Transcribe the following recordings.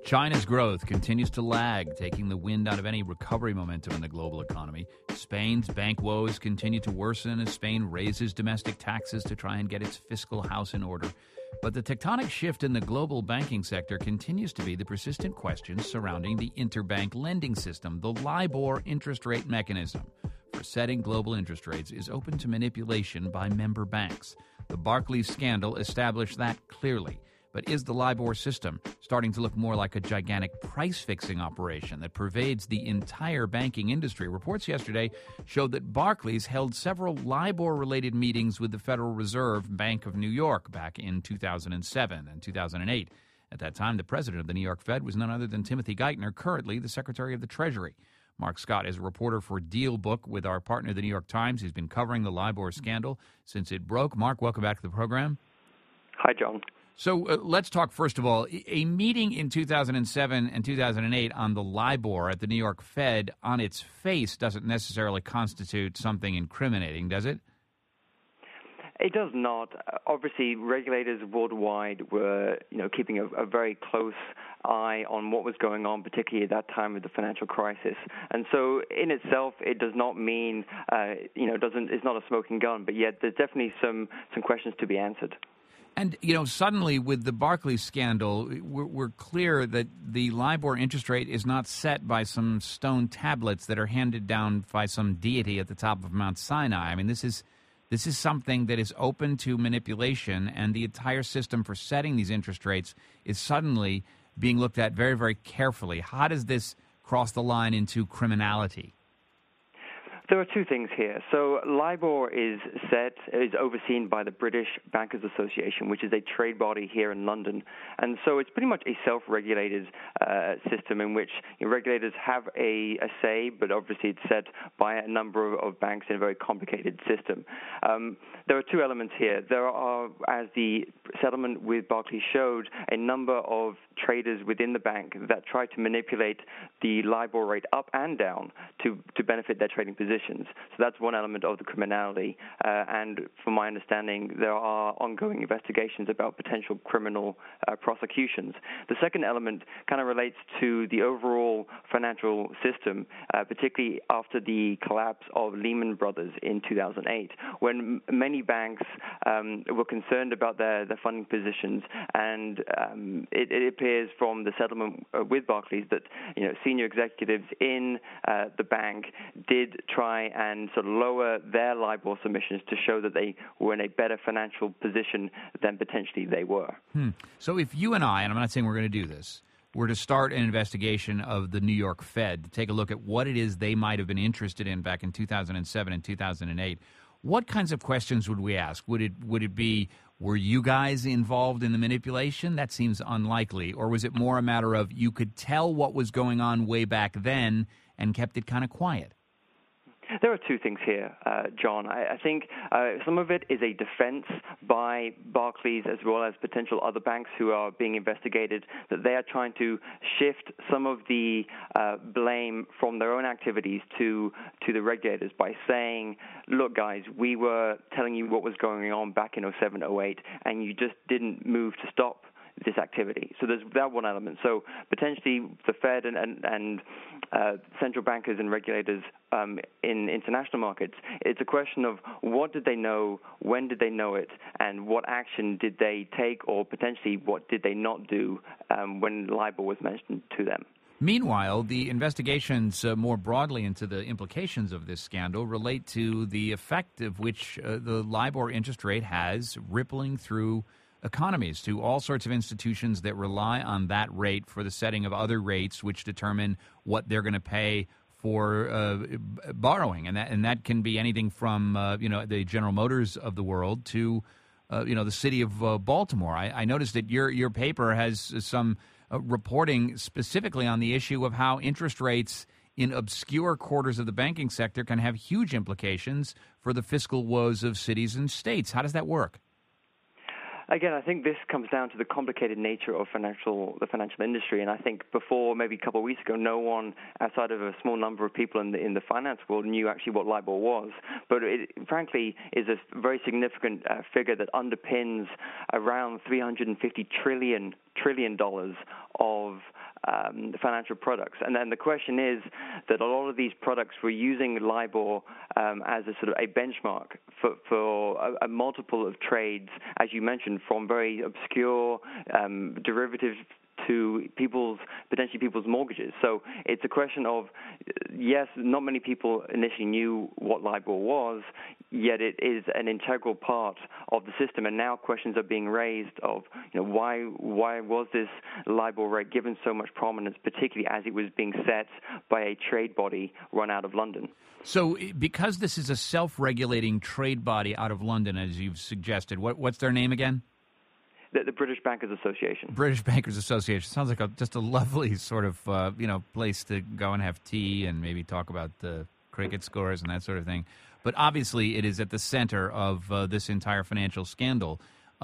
China's growth continues to lag, taking the wind out of any recovery momentum in the global economy. Spain's bank woes continue to worsen as Spain raises domestic taxes to try and get its fiscal house in order. But the tectonic shift in the global banking sector continues to be the persistent questions surrounding the interbank lending system. The LIBOR interest rate mechanism for setting global interest rates is open to manipulation by member banks. The Barclays scandal established that clearly. But is the LIBOR system starting to look more like a gigantic price-fixing operation that pervades the entire banking industry? Reports yesterday showed that Barclays held several LIBOR-related meetings with the Federal Reserve Bank of New York back in 2007 and 2008. At that time, the president of the New York Fed was none other than Timothy Geithner, currently the Secretary of the Treasury. Mark Scott is a reporter for DealBook with our partner, the New York Times. He's been covering the LIBOR scandal since it broke. Mark, welcome back to the program. Hi, John. So let's talk, first of all, a meeting in 2007 and 2008 on the LIBOR at the New York Fed on its face doesn't necessarily constitute something incriminating, does it? It does not. Obviously, regulators worldwide were, keeping a very close eye on what was going on, particularly at that time of the financial crisis. And so, in itself, it does not mean, it's not a smoking gun. But yet, there's definitely some questions to be answered. And, suddenly with the Barclays scandal, we're clear that the LIBOR interest rate is not set by some stone tablets that are handed down by some deity at the top of Mount Sinai. I mean, this is something that is open to manipulation, and the entire system for setting these interest rates is suddenly being looked at very, very carefully. How does this cross the line into criminality? There are two things here. So LIBOR is overseen by the British Bankers Association, which is a trade body here in London. And so it's pretty much a self-regulated system in which regulators have a say, but obviously it's set by a number of banks in a very complicated system. There are two elements here. There are, as the settlement with Barclays showed, a number of traders within the bank that try to manipulate the LIBOR rate up and down to benefit their trading positions. So that's one element of the criminality. And from my understanding, there are ongoing investigations about potential criminal prosecutions. The second element kind of relates to the overall financial system, particularly after the collapse of Lehman Brothers in 2008, when many banks were concerned about their funding positions. And it appears from the settlement with Barclays that senior executives in the bank did try and sort of lower their LIBOR submissions to show that they were in a better financial position than potentially they were. So if you and I, and I'm not saying we're going to do this, were to start an investigation of the New York Fed to take a look at what it is they might have been interested in back in 2007 and 2008, what kinds of questions would we ask? Would it be, were you guys involved in the manipulation? That seems unlikely. Or was it more a matter of you could tell what was going on way back then and kept it kind of quiet? There are two things here, John. I think some of it is a defense by Barclays as well as potential other banks who are being investigated, that they are trying to shift some of the blame from their own activities to the regulators by saying, look, guys, we were telling you what was going on back in 07, 08, and you just didn't move to stop this activity. So there's that one element. So potentially the Fed and central bankers and regulators in international markets, it's a question of what did they know, when did they know it, and what action did they take, or potentially what did they not do when LIBOR was mentioned to them. Meanwhile, the investigations more broadly into the implications of this scandal relate to the effect of which the LIBOR interest rate has rippling through economies, to all sorts of institutions that rely on that rate for the setting of other rates which determine what they're going to pay for borrowing. And that can be anything from, the General Motors of the world to, the city of Baltimore. I noticed that your paper has some reporting specifically on the issue of how interest rates in obscure quarters of the banking sector can have huge implications for the fiscal woes of cities and states. How does that work? Again, I think this comes down to the complicated nature of the financial industry, and I think before, maybe a couple of weeks ago, no one outside of a small number of people in the finance world knew actually what LIBOR was. But it, frankly, is a very significant figure that underpins around $350 trillion trillion of financial products. And then the question is that a lot of these products were using LIBOR as a sort of a benchmark for a multiple of trades, as you mentioned, from very obscure derivatives to potentially people's mortgages. So it's a question of, yes, not many people initially knew what LIBOR was, yet it is an integral part of the system. And now questions are being raised of, why was this LIBOR rate given so much prominence, particularly as it was being set by a trade body run out of London? So because this is a self-regulating trade body out of London, as you've suggested, what's their name again? The British Bankers Association. British Bankers Association. Sounds like just a lovely sort of, place to go and have tea and maybe talk about the cricket scores and that sort of thing. But obviously it is at the center of this entire financial scandal.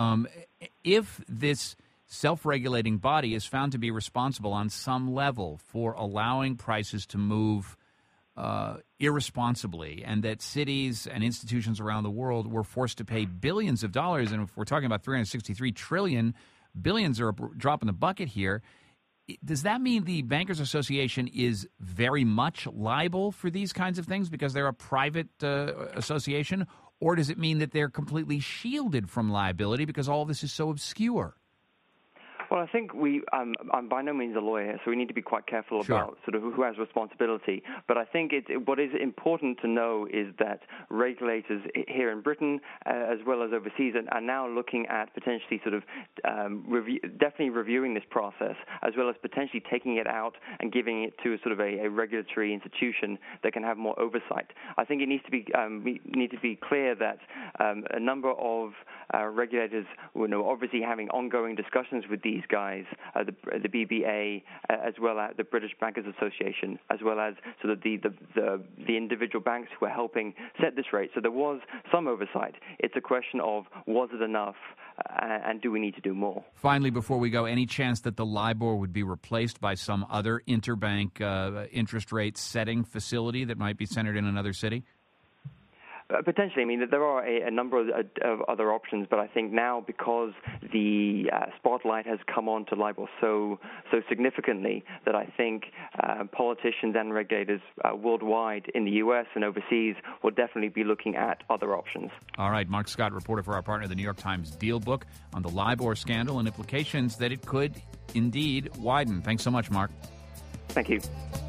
If this self-regulating body is found to be responsible on some level for allowing prices to move irresponsibly, and that cities and institutions around the world were forced to pay billions of dollars, and if we're talking about $363 trillion, billions are a drop in the bucket here. Does that mean the Bankers Association is very much liable for these kinds of things because they're a private association, or does it mean that they're completely shielded from liability because all this is so obscure? Well, I think I'm by no means a lawyer, so we need to be quite careful about sort of who has responsibility. But I think what is important to know is that regulators here in Britain, as well as overseas, are now looking at potentially sort of definitely reviewing this process, as well as potentially taking it out and giving it to sort of a regulatory institution that can have more oversight. I think it needs to be we need to be clear that a number of regulators are obviously having ongoing discussions with these guys, the BBA, as well as the British Bankers Association, as well as sort of the individual banks who are helping set this rate. So there was some oversight. It's a question of, was it enough, and do we need to do more? Finally, before we go, any chance that the LIBOR would be replaced by some other interbank interest rate setting facility that might be centered in another city? Potentially. I mean, there are a number of other options, but I think now because the spotlight has come on to LIBOR so significantly that I think politicians and regulators worldwide in the U.S. and overseas will definitely be looking at other options. All right. Mark Scott, reporter for our partner, the New York Times Deal Book, on the LIBOR scandal and implications that it could indeed widen. Thanks so much, Mark. Thank you.